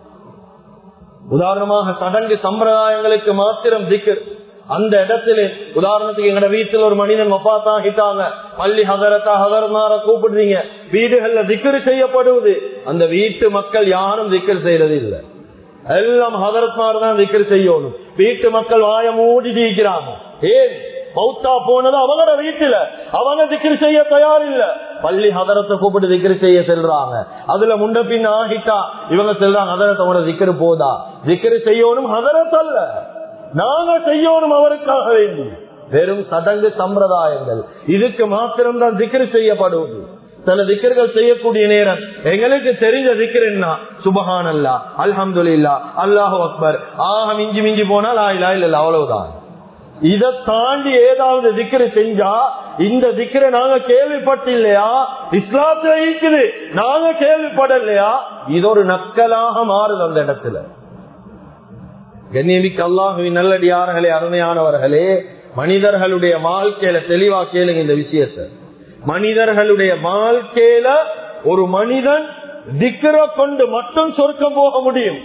உதாரணமாக சடங்கு சம்பிரதாயங்களுக்கு மாத்திரம் திக்ர். அந்த இடத்துல உதாரணத்துக்கு எங்கட வீட்டுல ஒரு மனிதன் வஃபாத்தாகிட்டாங்க, பள்ளி ஹதரத்தா ஹதரனார கூப்பிடுறீங்க, வீடுகள்ல திக்ர் செய்யப்படுவது. அந்த வீட்டு மக்கள் யாரும் திக்ர் செய்யறது இல்லை, எல்லாம் ஹதரத்மார் தான் திக்ர் செய்யணும். வீட்டு மக்கள் வாய மூடி இருக்கிறாங்க. ஏன்? மௌத்தா போனது அவங்களோட வீட்டுல, அவங்க திக்ர் செய்ய தயார் இல்ல. பள்ளி ஹதரத்தை கூப்பிட்டு திக்ர் செய்ய செல்றாங்க. அதுல முன்ன பின் ஆகிட்டா இவங்க செல்றாங்க, ஹதரத்தோட திக்ர் போதா? திக்ர் செய்யணும் ஹதரத் அல்ல, நாங்க செய்யணும் அவருக்காக வேண்டி. வெறும் சடங்கு சம்பிரதாயங்கள், இதுக்கு மாத்திரம் தான் திக்ர் செய்யப்படுவது. சில திக்ர்கள் செய்யக்கூடிய நேரம் எங்களுக்கு தெரிஞ்ச திக்ர் என்ன? சுபஹானல்லாஹ், அல்ஹம்துலில்லாஹ், அல்லாஹு அக்பர், ஆக மிஞ்சி மிஞ்சி போனா லா இலாஹ இல்லல்லாஹ், அவ்வளவுதான். இதை தாண்டி ஏதாவது திக்ர் செஞ்சா, இந்த திக்ரை நாங்க கேள்விப்பட்டு இல்லையா, இஸ்லாத்துல இருக்குது நாங்க கேள்விப்படலையா, இது ஒரு நக்கலாக மாறுது அந்த இடத்துல. கண்ணியமிக்க அல்லாஹ்வின் நல்லடியார்களே, அருமையானவர்களே, மனிதர்களுடைய வாழ்க்கையில தெளிவா கேளுங்க இந்த விஷயத்தை. மனிதர்களுடைய வாழ்க்கையில ஒரு மனிதன் திக்ரை கொண்டு மட்டும் சொர்க்கம் போக முடியும்.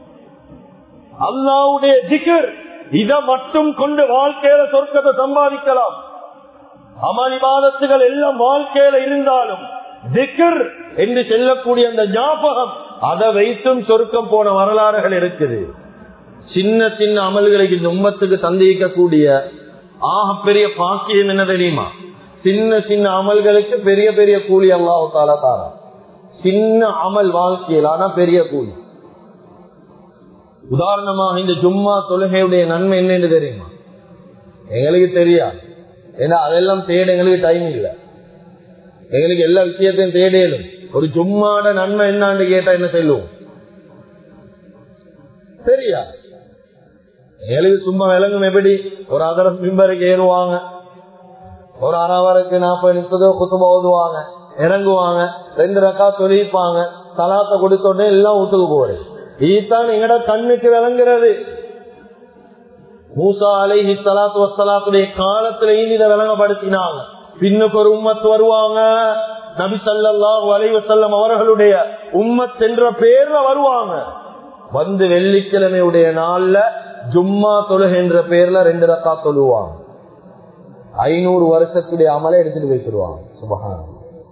அல்லாஹ்வுடைய திக்ர் இத மட்டும் கொண்டு வாழ்க்கையில சொர்க்கத்தை சம்பாதிக்கலாம். அமல் இபாதத்துகள் எல்லாம் வாழ்க்கையில இருந்தாலும் திக்ர் என்று சொல்லக்கூடிய அந்த ஞாபகம், அதை வைத்தும் சொர்க்கம் போன வரலாறுகள் இருக்குது. சின்ன சின்ன அமல்களுக்கு இந்த உம்மத்துக்கு சந்தேகிக்கக்கூடிய ஆக பெரிய பாக்கியம் என்ன தெரியுமா? சின்ன சின்ன அமல்களுக்கு பெரிய பெரிய கூலி அல்லாஹ் தஆலா தரான். சின்ன அமல் வாழ்க்கையில் ஆனா பெரிய கூலி. உதாரணமாக இந்த ஜும்மா தொழுகையுடைய நன்மை என்னன்னு தெரியுமா? எங்களுக்கு தெரியாது, ஏன்னா அதெல்லாம் தேட எங்களுக்கு டைம் இல்லை. எங்களுக்கு எல்லா விஷயத்தையும் தேடலும். ஒரு ஜும்மாட நன்மை என்னான்னு கேட்டா என்ன சொல்லுவோம்? சரியா? எங்களுக்கு சும்மா விளங்கும். எப்படி? ஒரு அதர மிம்பருக்கு ஏறுவாங்க, ஒரு அறவருக்கு நாற்பது நிமிஷத்துக்கு குத்துபா ஓதுவாங்க, இறங்குவாங்க, ரெண்டு ரக்கா தொழிப்பாங்க, சலாத்தை கொடுத்தோடனே எல்லாம் ஊத்துக்கு போறேன். இதுதான் எங்கட கண்ணுக்கு விளங்குறது. மூசா அலைஹி ஸலாத்து வஸ்ஸலாத்துடைய காலத்திலேயும் இதை விளங்கப்படுத்தினாங்க. பின்னுக்கு ஒரு உம்மத் வருவாங்க, நபி ஸல்லல்லாஹு அலைஹி வஸல்லம் அவர்களுடைய உம்மத் என்ற பேர்ல வருவாங்க. வந்து வெள்ளிக்கிழமையுடைய நாள்ல ஜும்மா தொழுகை என்ற பேர்ல ரெண்டு ரக்கா தொழுவாங்க. ஐநூறு வருஷத்துடைய அமலை எடுத்துட்டு வைத்துருவாங்க. சுபஹானல்லாஹ்.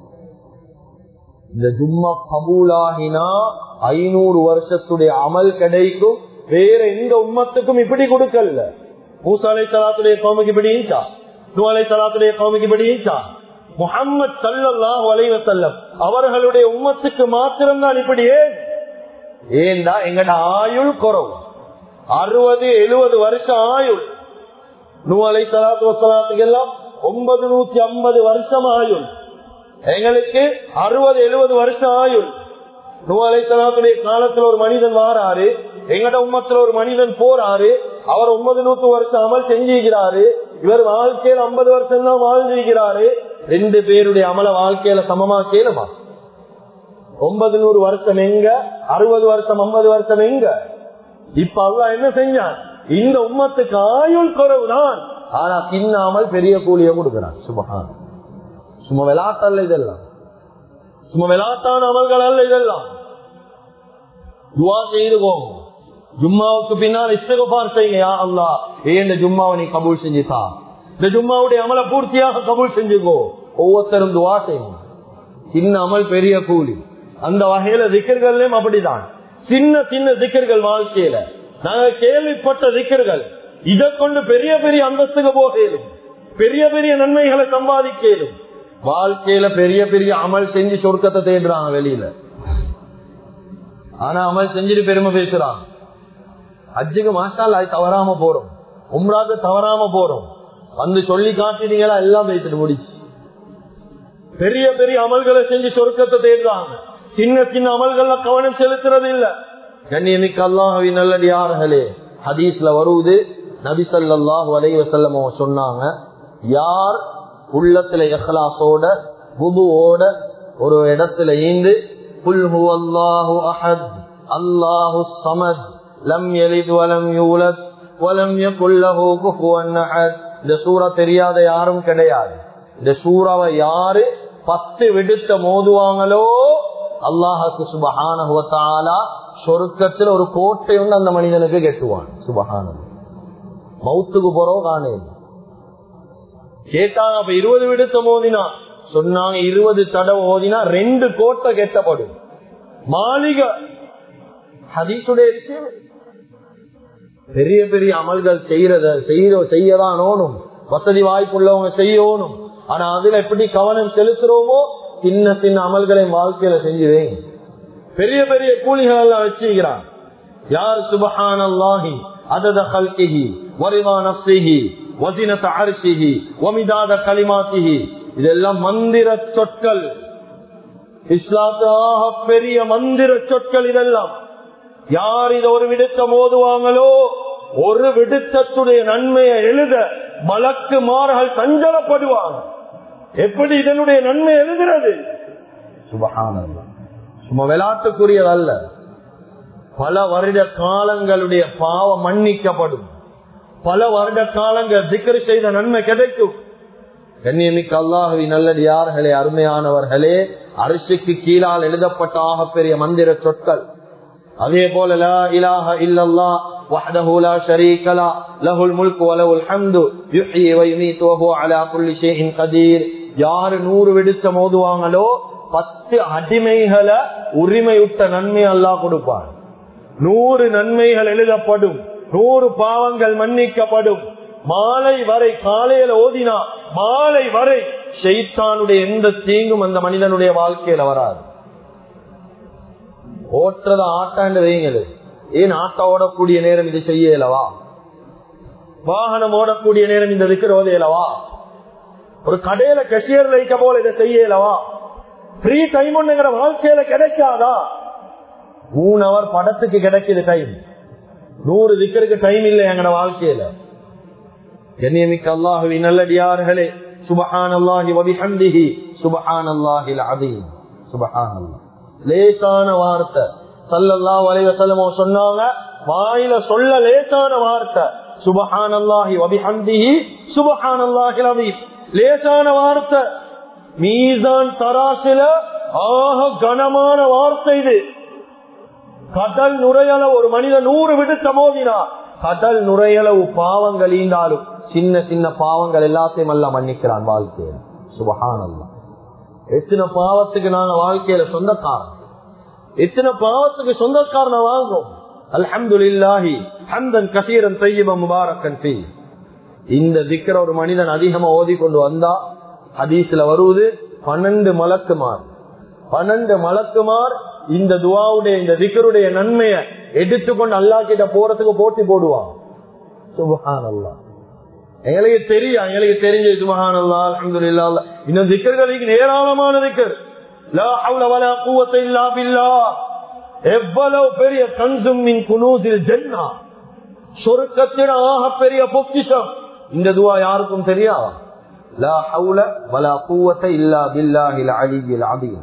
இந்த ஜும்மா கபூலாகினா ஐநூறு வருஷத்துடைய அமல் கிடைக்கும். வேற எந்த உம்மத்துக்கும் இப்படி கொடுக்கல. மூசா அலைஹிஸ்ஸலாத்துடைய கௌமுக்கு இப்படி ஈச்சா, நூஹ் அலைஹிஸ்ஸலாத்துடைய கௌமுக்கு இப்படி ஈச்சா, முஹம்மது ஸல்லல்லாஹு அலைஹி வஸல்லம் அவர்களுடைய உம்மத்துக்கு மாத்திரம்தான் இப்படியே. ஏண்டா எங்கட ஆயுள் குறவு, அறுபது எழுபது வருஷம் ஆயுள். நூஹ் அலைஹிஸ்ஸலாத்து வஸ்ஸலாத்துக்கு எல்லாம் ஒன்பது நூத்தி ஐம்பது வருஷம் ஆயுள். எங்களுக்கு அறுபது எழுபது வருஷம் ஆயுள். நூஹ் அலைஹிஸ்ஸலாத்துடைய காலத்துல ஒரு மனிதன் வாராரு, எங்கட உம்மத்துல ஒரு மனிதன் போறாரு, அவர் ஒன்பது நூத்து வருஷம் அமல் செஞ்சுக்கிறாரு, இவர் வாழ்க்கையில ஐம்பது வருஷம் தான் வாழ்ந்திருக்கிறாரு. ரெண்டு பேருடைய அமல வாழ்க்கையில சமமா கேளுமா? ஒன்பது நூறு வருஷம் எங்க, அறுபது வருஷம் ஐம்பது வருஷம் எங்க? இப்ப அல்லாஹ் என்ன செஞ்சான்? இந்த உம்மத்துக்கு ஆயுள் குறைவுதான், ஆனா தின்னாமல் பெரிய கூலிய கொடுக்கிறான். சுபஹான். சும்மா விளையாட்டல்ல இதெல்லாம், சும்மா விளையாட்டான அமல்கள் அல்ல இதெல்லாம். துவா செய்துவோம். ஜும்மாவுக்கு பின்னால் இஸ்திக்ஃபார் செய்யுங்க. யா அல்லாஹ், இந்த ஜும்மாவை நீ கபூல் செஞ்சுதா, இந்த ஜும்மாவுடைய அமல பூர்த்தியாக கபூல் செஞ்சுக்கோ. ஒவ்வொருத்தரும் துவா செய்யணும். சின்ன அமல் பெரிய கூலி. அந்த வகையில திக்கர்கள்லயும் அப்படிதான். சின்ன சின்ன திக்கர்கள் வாழ்க்கையில நாங்க கேள்விப்பட்ட திக்கர்கள், இதை கொண்டு பெரிய பெரிய அந்தஸ்துக்கு போகலும், பெரிய பெரிய நன்மைகளை சம்பாதிக்கலும். வாழ்க்கையில பெரிய பெரிய அமல் செஞ்சு சொர்க்கத்தை தேடுறாங்க வெளியில, ஆனா அமல் செஞ்சுட்டு பெருமை பேசுறாங்க. ஹஜ்ஜுக்கு மாஷா அல்லாஹ் தவறாம போறோம், உம்ராக்கு தவறாம போறோம், வந்து சொல்லி காட்டினீங்களா எல்லாம் பேசிட்டு முடிச்சு. பெரிய பெரிய அமல்களை செஞ்சு சொர்க்கத்தை தேடுறாங்க, சின்ன சின்ன அமல்கள்ல கவனம் செலுத்துறது இல்ல. கண்ணியமிக்க அல்லாஹ்வின் நல்லடியார்களே, ஹதீஸ்ல வருவது, நபி ஸல்லல்லாஹு அலைஹி வஸல்லம் சொன்னாங்க, யார் உள்ளத்துல இஹ்லாஸோட வுதுவோட ஒரு இடத்துல ஈந்து குல் ஹுவல்லாஹு அஹத் அல்லாஹுஸ் ஸமத் லம் யலித் வலம் யூலத் வலம் யகுல் லஹு குஃபுவன் அஹத், இந்த சூரா தெரியாத யாரும் கிடையாது. இந்த சூறாவை யாரு பத்து விடுத்த மோதுவாங்களோ அல்லாஹுக்கு சுப்ஹானஹு வ தஆலா சொர்க்கத்தில் ஒரு கோட்டை ஒன்று அந்த மனிதனுக்கு கெட்டுவான். சுப்ஹானல்லாஹ். மௌத்துக்கு போறோம் காணே கேட்டாங்க. அப்ப இருபது விடுத்த மோதினா சொன்னாங்க, இருபது தடவை ஓதினா ரெண்டு கோட்டை கெட்டப்படும். மாளிகை ஹதீஸுடைய விஷயம். பெரிய பெரிய அமல்கள் செய்யறத செய்ய செய்யதான் ஓணும், வசதி வாய்ப்புள்ளவங்க செய்யணும். ஆனா அதுல எப்படி கவனம் செலுத்துறோமோ சின்ன சின்ன அமல்களை வாழ்க்கையில செஞ்சுவேன். பெரிய பெரிய கூலிகள் எல்லாம் வச்சுக்கிறான். யார் சுப்ஹானல்லாஹி அதத கல்கிஹி வரிதா நஃப்ஸிஹி வஸினத அர்ஷிஹி வமிதாத கலிமாத்திஹி, இதெல்லாம் மந்திர சொற்கள், இஸ்லாத்தாக பெரிய மந்திர சொற்கள். இதெல்லாம் யார் இதை ஒரு விடுத்த மோதுவாங்களோ ஒரு விடுத்தத்துடைய நன்மையை எழுத மலக்குமார்கள் சஞ்சலப்படுவாங்க. எப்படி இதனுடைய நன்மை எழுதுறது? சுப்ஹானல்லாஹ். சும்மா விளையாட்டுக்குரியதல்ல. பல வருட காலங்களுடைய பாவம் மன்னிக்கப்படும், பல வருட காலங்கள் திக்ர் செய்த நன்மை கிடைக்கும். கண்ணியமிக்க அல்லாஹ்வின் நல்லடியார்களே, அருமையானவர்களே, அரிசிக்கு கீழால் எழுதப்பட்ட ஆக பெரிய மந்திர சொற்கள். அதே போல லா இலாஹ இல்லல்லாஹ் வஹ்தஹு லா ஷரீக லஹு லஹுல் முல்கு வ லஹுல் ஹம்து யுஹ்யி வ யுமீது வ ஹுவ அலா குல்லி ஷைஇன் கதீர். யாரு நூறு விடுத்த மோதுவாங்களோ பத்து அடிமைகளை உரிமையுட்ட நன்மை அல்லாஹ் கொடுப்பார். நூறு நன்மைகள் எழுதப்படும், நூறு பாவங்கள் மன்னிக்கப்படும். மாலை வரை, காலையில ஓதினா மாலை வரை ஷைத்தானுடைய எந்த தீங்கும் அந்த மனிதனுடைய வாழ்க்கையில வராது. ஓட்டுறத ஆட்டாண்டு வைங்களு. ஏன் ஆட்டா ஓடக்கூடிய நேரம் இது செய்யலவா? வாகனம் ஓடக்கூடிய நேரம் இந்த திக்ர் ஓதையலவா? ஒரு கடையில கஷியர் வைக்க போல இதை செய்யலவா? ஃப்ரீ டைம் ஒண்ணுங்கிற வாழ்க்கையில கிடைக்காதா? மூணு அவர் படத்துக்கு கிடைக்குது டைம், நூறு திக்கருக்கு டைம் இல்லை எங்கட வாழ்க்கையில. கண்ணியமிக்க அல்லாஹ்வின் நல்லடியார்களே, சுப்ஹானல்லாஹி வ பிஹம்திஹி சுப்ஹானல்லாஹில் அஸீம். சுப்ஹானல்லாஹ் லேசான வார்த்தை. ஸல்லல்லாஹு அலைஹி வஸல்லம் சொன்னாங்க, வாயில சொல்ல லேசான வார்த்தை சுப்ஹானல்லாஹி வ பிஹம்திஹி சுப்ஹானல்லாஹில் அஸீம். லேசான வார்த்தை. மீசான் தராசில ஆக கனமான வார்த்தை இது. கடல் நுரையளவு ஒரு மனிதன் நூறு விடுத்த மோதினா கடல் நுரையளவு பாவங்கள் ஈந்தாலும் சின்ன சின்ன பாவங்கள் எல்லாத்தையும் எல்லாம் மன்னிக்கிறான் வாழ்க்கையில. சுப்ஹானல்லாஹ். எத்தனை பாவத்துக்கு நாங்க வாழ்க்கையில சொந்தக்காரன், எத்தனை பாவத்துக்கு சொந்தக்காரன் வாங்கும். அல்ஹம்துலில்லாஹி ஹம்தன் கஸீரன் தய்யிபன் முபாரக்கன் ஃபீ. இந்த திக்ர ஒரு மனிதன் அதிகமா ஓதி கொண்டு வந்தா ஹதீஸ்ல வருவது பன்னெண்டு மலக்குமார் பன்னெண்டு மலக்குமார் இந்த துஆவுடைய இந்த திக்ருடைய நன்மையை எடுத்துக்கொண்டு அல்லாஹ் கிட்ட போறதுக்கு போட்டி போடுவான். சுப்ஹானல்லாஹ். எங்களுக்கு தெரியும், எங்களுக்கு தெரிஞ்ச சுப்ஹானல்லாஹ் அல்ஹம்துலில்லாஹ். இந்த திக்ர்களுக்கு ஏராளமான திக்ர். லா ஹவ்ல வலா குவத்த இல்லா பில்லாஹ். எவ்வளவு பெரிய கன்சும் மின் குனூஸில் ஜன்னah, சொர்க்கத்தின் ஆக பெரிய பொக்கிஷம். இந்த துஆ யாருக்கும் தெரியாது. லா ஹவ்ல வலா குவத்த இல்லா பில்லாஹில் அலிய்யில் அஸீம்.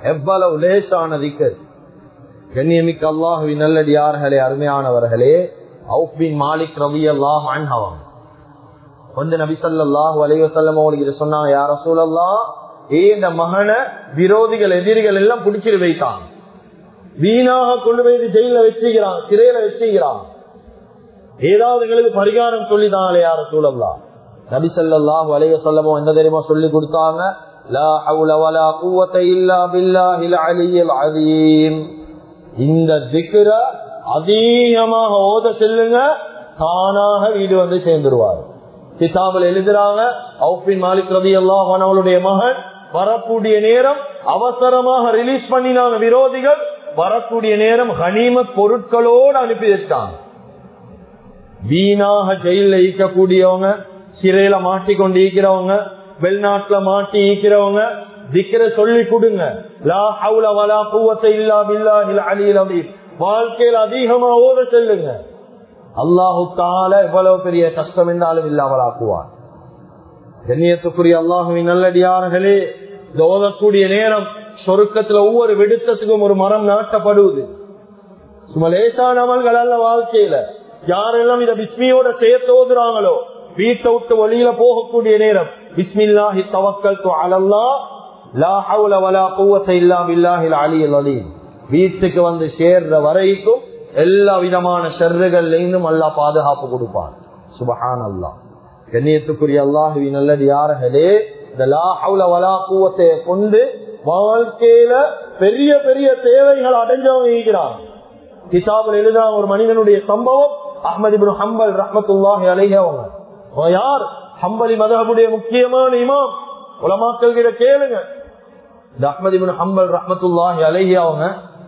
எவ்வளவு லேசான திக்கர். கண்ணியமிக்க அல்லாஹுவின் நல்லடியார்களே, அருமையானவர்களே, அவுஃப் பின் மாலிக் ரலியல்லாஹு அன்ஹு வந்து நபி ஸல்லல்லாஹு அலைஹி வஸல்லம் அவங்களுக்கு சொன்னாங்க, யா ரசூலல்லாஹ், இந்த மகனை விரோதிகள் எதிரிகள் எல்லாம் பிடிச்சிட்டு வைத்தாங்க, வீணாக கொண்டு போய் ஜெயில வச்சுக்கிறான், சிறையில வச்சுக்கிறான், ஏதாவது எங்களுக்கு பரிகாரம் சொல்லிதாங்களே யா ரசூலல்லாஹ். நபி ஸல்லல்லாஹு அலைஹி வஸல்லம் என்ன தெரியுமா சொல்லி கொடுத்தாங்க, லா ஹவுல வலா குவத இல்லா பில்லாஹில் அலிய்யில் அஸீம். இந்த திக்ர அதிகமாக ஓத செல்லுங்க, தானாக வீடு வந்து சேர்ந்துருவார். கிதாபில் எழுதுறாங்க, அவுஃப் பின் மாலிக் ரலியல்லாஹு அன்ஹு அவருடைய மகன் வரக்கூடிய நேரம் அவசரமாக ரிலீஸ் பண்ணினாங்க விரோதிகள். வரக்கூடிய நேரம் கனிமத் பொருட்களோடு அனுப்பி வச்சாங்க. வீணாக ஜெயில ஈக்கக்கூடியவங்க, சிறையில மாட்டிக்கொண்டு ஈக்கிறவங்க, வெளிநாட்டுல மாட்டி ஈக்கிறவங்க திக்ர சொல்லி கொடுங்க. லா ஹவுல வலா குவத இல்லா பில்லாஹில் அலியில் அஸீம். வாழ்க்கையில் அதிகமா ஓத செல்லுங்க. அல்லாஹு தஆலா எவ்வளவு பெரிய கஷ்டம் என்றாலும் இல்லாமலாக்குவார். கண்ணியத்துக்குரிய அல்லாஹுவின் நல்லடியார்களே, ஓதக்கூடிய நேரம் சொருக்கத்துல ஒவ்வொரு விடுத்தத்துக்கும் ஒரு மரம் நாட்டப்படுவது. சும்மா லேசான அமல்கள் அல்ல. வாழ்க்கையில யாரெல்லாம் இத பிஸ்மியோட சேர்த்து ஓதுறாங்களோ, வீட்டை விட்டு வெளியில போகக்கூடிய நேரம் பிஸ்மில்லாஹி தவக்கல்து அலல்லாஹ் லா ஹவுல வலா குவத இல்லா பில்லாஹில் அலியில் அஸீம். வீட்டுக்கு வந்து சேர்ற வரைக்கும் எல்லா விதமான ஷர்றுகள்ல இருந்தும் அல்லாஹ் பாதுகாப்பு கொடுப்பான். சுப்ஹானல்லாஹ். கண்ணியத்துக்குரிய அல்லாஹுவின் நல்லடியார்களே, இந்த லா ஹவுல வலா குவத்தை கொண்டு வாழ்க்கையில பெரிய பெரிய தேவைகள் அடைஞ்சவங்க இருக்கிறாங்க. கிதாபில் எழுதாங்க ஒரு மனிதனுடைய சம்பவம். அஹ்மது இப்னு ஹம்பல் ரஹ்மத்துல்லாஹி அலைஹி அவங்க யார்? ஹம்பலி மதஹபுடைய முக்கியமான இமாம். உலமாக்கள் கிட்ட கேளுங்க. இந்த அஹ்மது இப்னு ஹம்பல் ரஹ்மத்துல்லாஹி அலைஹி அவங்க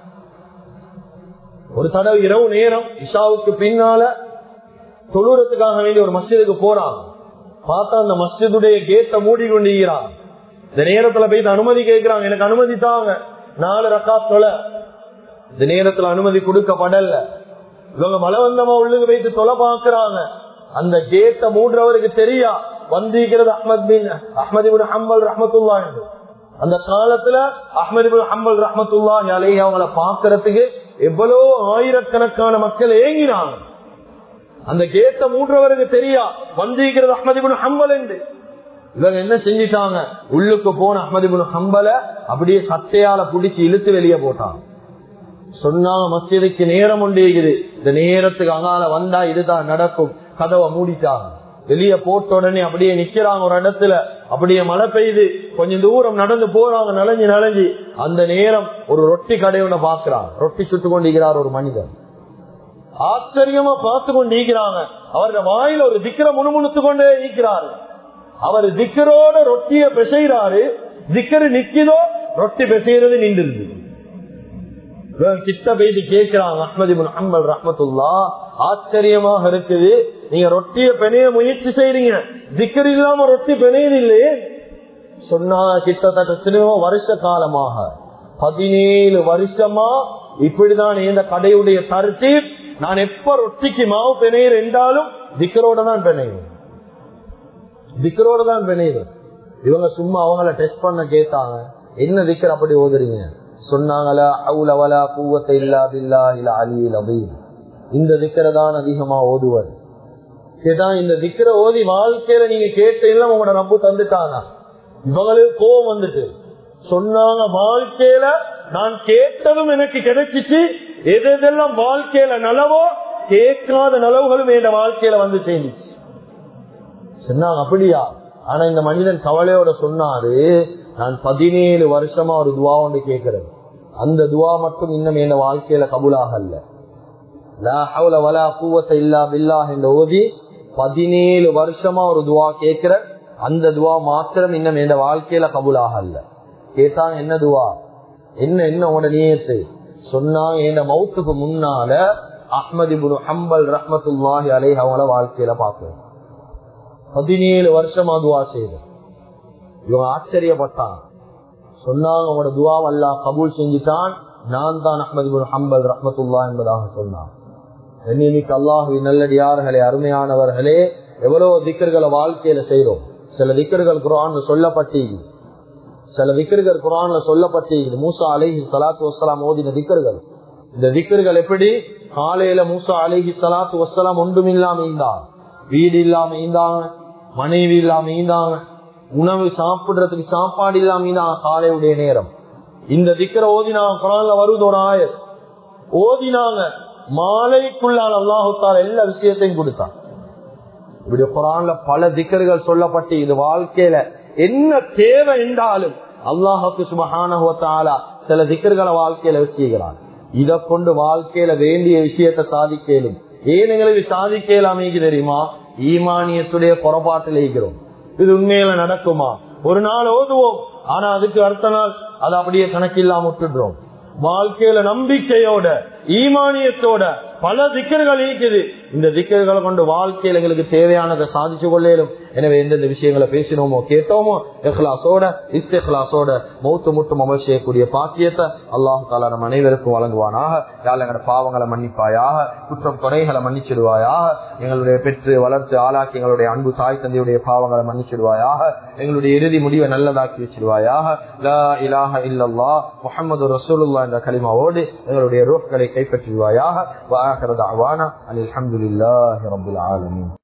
ஒரு தடவை இரவு நேரம் இஷாவுக்கு பின்னால தொழுறதுக்காக வேண்டிய ஒரு மஸ்ஜிதுக்கு போறாங்க. பார்த்தா அந்த மஸ்ஜிதுடைய கேட்டை மூடி கொண்டிருக்கிறாங்க. இந்த நேரத்துல போய் அனுமதி கேட்கிறாங்க, எனக்கு அனுமதி தாங்க, நாலு ரக்காத் தொலை. இந்த நேரத்துல அனுமதி கொடுக்கப்படல. இவங்க மலவந்தமா உள்ளுக்கு போயிட்டு தொலை பாக்குறாங்க. அந்த கேட்டை மூடுறவருக்கு தெரியா வந்திருக்கிறது அஹ்மத் பின் அஹ்மது இப்னு ஹம்பல் ரஹ்மத்துல்லாஹி அலைஹி. அந்த காலத்துல அஹ்மது இப்னு ஹம்பல் ரஹ்மத்துல்லாஹி அலைஹி அவங்கள பாக்குறதுக்கு எவ்வளவு ஆயிரக்கணக்கான மக்கள் ஏங்கினாங்க. அந்த கேட்ட மூன்றவருக்கு தெரியா வந்திருக்கிறது அஹ்மது இப்னு ஹம்பல் என்று. இவங்க என்ன செஞ்சிட்டாங்க, உள்ளுக்கு போன அஹ்மது இப்னு ஹம்பல அப்படியே சட்டையால புடிச்சு இழுத்து வெளியே போட்டாங்க. சொன்னாங்க, மஸ்ஜிதுக்கு நேரம் உண்டேங்குது, இந்த நேரத்துக்கு அங்கால வந்தா இதுதான் நடக்கும். கதவை மூடிட்டாங்க. வெளியே போட்ட உடனே அப்படியே நிக்கிறாங்க ஒரு இடத்துல. அப்படியே மழை பெய்யுது. கொஞ்சம் தூரம் நடந்து போறாங்க, நலஞ்சு நலஞ்சு. அந்த நேரம் ஒரு ரொட்டி கடையோட பாக்குறாங்க. ரொட்டி சுட்டு கொண்டிருக்கிறார் ஒரு மனிதன். ஆச்சரியமா பார்த்து கொண்டு ஈக்கிறாங்க. அவருடைய வாயில ஒரு திக்கரை முணுமுணுத்து கொண்டே ஈக்கிறாரு. அவர் திக்கரோட ரொட்டிய பிசைறாரு. திக்கரு நிக்கிதோ, ரொட்டி பிசைறது நின்றுது. கிட்ட போயிட்டு கேட்கிறாங்க அஹ்மது இப்னு ஹம்பல் ரஹ்மத்துல்லாஹ், ஆச்சரியமாக இருக்குது, நீங்க ரொட்டிய பெணைய முயற்சி செய்றீங்க, திக்கர் இல்லாம ரொட்டி பெணையது இல்லையே. சொன்னா கிட்டத்தட்ட திரும்ப வருஷ காலமாக பதினேழு வருஷமா இப்படிதான் இந்த கடையுடைய தர்த்தீப். நான் எப்ப ரொட்டிக்கு மாவு பெணையர் என்றாலும் திக்கரோட தான் பெணையும், திக்கரோட தான் பெணையும். இவங்க சும்மா அவங்கள டெஸ்ட் பண்ண கேட்டாங்க, என்ன திக்கர் அப்படி ஓதுறீங்க? சொன்னாங்களா, ஹவுல வலா குவத இல்லா பில்லாஹில் அலியில் அஸீம். இந்த திக்கரை தான் அதிகமா ஓதுவர். கேட்டா, இந்த திக்கரை ஓதி வாழ்க்கையில நீங்க கேட்டீங்கன்னா உங்களோட நம்பு தந்துட்டாங்க. இவங்களுக்கு கோபம் வந்துட்டு சொன்னாங்க, வாழ்க்கையில நான் கேட்டதும் எனக்கு கிடைச்சிச்சு, எது எதெல்லாம் வாழ்க்கையில நலவோ கேட்காத நலவுகளும் என் வாழ்க்கையில வந்து சேர்ந்துச்சு சொன்னாங்க. அப்படியா? ஆனா இந்த மனிதன் கவலையோட சொன்னாரு, நான் பதினேழு வருஷமா ஒரு துவா ஒன்று கேட்கிறேன், அந்த துவா மட்டும் இன்னும் என் வாழ்க்கையில கபூலாகல்ல. லா ஹவுல வலா குவத இல்லா பில்லாஹ் என்ற ஓதி பதினேழு வருஷமா ஒரு துவா கேட்கிற, அந்த துவா மாத்திரம் இன்னும் என் வாழ்க்கையில கபூலாகல்ல. கேட்டாங்க, என்ன துவா, என்ன என்ன உன நியத்து? சொன்னாங்க, என் மௌத்துக்கு முன்னால அஹ்மது இப்னு ஹம்பல் ரஹ்மத்துல்லாஹி அலைஹி அவங்கள வாழ்க்கையில பாக்குறேன். பதினேழு வருஷமா துவா செய்து. இவங்க ஆச்சரியப்பட்டாங்க. சொன்னாங்க, உங்களோட துவா அல்லாஹ் கபூல் செஞ்சுட்டான், நான் தான் அஹ்மது இப்னு ஹம்பல் ரஹ்மத்துல்லாஹி என்பதாக சொன்னாங்க. இன்னைக்கு அல்லாஹ்வின் நல்லடியார்களே, அருமையானவர்களே, எவ்வளவு திக்ர்களை வாழ்க்கையில செய்யறோம். சில திக்ர்கள் குர்ஆன்ல சொல்லப்பட்டு, சில திக்கர்கள் குர்ஆன்ல சொல்லப்பட்டு மூசா அலைஹி ஸலாத்து வஸ்ஸலாம் ஓதின திக்கர்கள். இந்த திக்கர்கள் எப்படி? காலையில மூசா அலைஹி ஸலாத்து வஸ்ஸலாம் ஒன்றும் இல்லாம ஈந்தாங்க, வீடு இல்லாம ஈந்தாங்க, மனைவி இல்லாம ஈந்தாங்க, உணவு சாப்பிடுறதுக்கு சாப்பாடு இல்லாம ஈந்தாங்க. காலையுடைய நேரம் இந்த திக்கரை ஓதினாங்க. குர்ஆன்ல வருது ஒரு ஆயத், ஓதினாங்க மாலைக்குள்ளால் அல்லாஹு தஆலா எல்லா விஷயத்தையும் கொடுத்தான். இப்படி குர்ஆன்ல பல திக்கர்கள் சொல்லப்பட்டு இது வாழ்க்கையில என்ன தேவை என்றாலும் அல்லாஹ்வுக்கு சுப்ஹானஹு வ தஆலா சில திக்கர்களை வாழ்க்கையில வச்சுக்கிறான். இதை கொண்டு வாழ்க்கையில வேண்டிய விஷயத்தை சாதிக்கலும். ஏன் எங்களுக்கு சாதிக்கலாமே தெரியுமா? ஈமானியத்துடைய புறப்பாட்டில் இருக்கிறோம். இது உண்மையில நடக்குமா? ஒரு நாள் ஓதுவோம், ஆனா அதுக்கு அடுத்த நாள் அதை அப்படியே கணக்கில்லாம விட்டுடுறோம். வாழ்க்கையில நம்பிக்கையோட ஈமானியத்தோட பல திக்கர்கள் இருக்குது. இந்த திக்கர்களை கொண்டு வாழ்க்கையில எங்களுக்கு தேவையானதை சாதிச்சு கொள்ளேலும். எனவே எந்தெந்த விஷயங்களை பேசினோமோ கேட்டோமோ இஹ்லாஸோட இஸ்திக்லாஸோட மௌத்து முட்டும் அமல் செய்யக்கூடிய பாக்கியத்தை அல்லாஹ் தஆலா நம் அனைவருக்கும் வழங்குவானாக. யாழ் எங்களோட பாவங்களை மன்னிப்பாயாக, குற்றம் குறைகளை மன்னிச்சிடுவாயாக, எங்களுடைய பெற்று வளர்த்து ஆளாக்கி எங்களுடைய அன்பு தாய் தந்தையுடைய பாவங்களை மன்னிச்சிடுவாயாக, எங்களுடைய இறுதி முடிவை நல்லதாக்கி வச்சிடுவாயாக. லா இலாஹ இல்லல்லாஹ் முஹம்மது ரசூலுல்லாஹ் என்ற கலிமாவோடு எங்களுடைய ரூஹ்களை கைப்பற்றுவாயாக. வஆகிரு தஅவானா அல்ஹம்துலில்லாஹி ரப்பில் ஆலமீன்.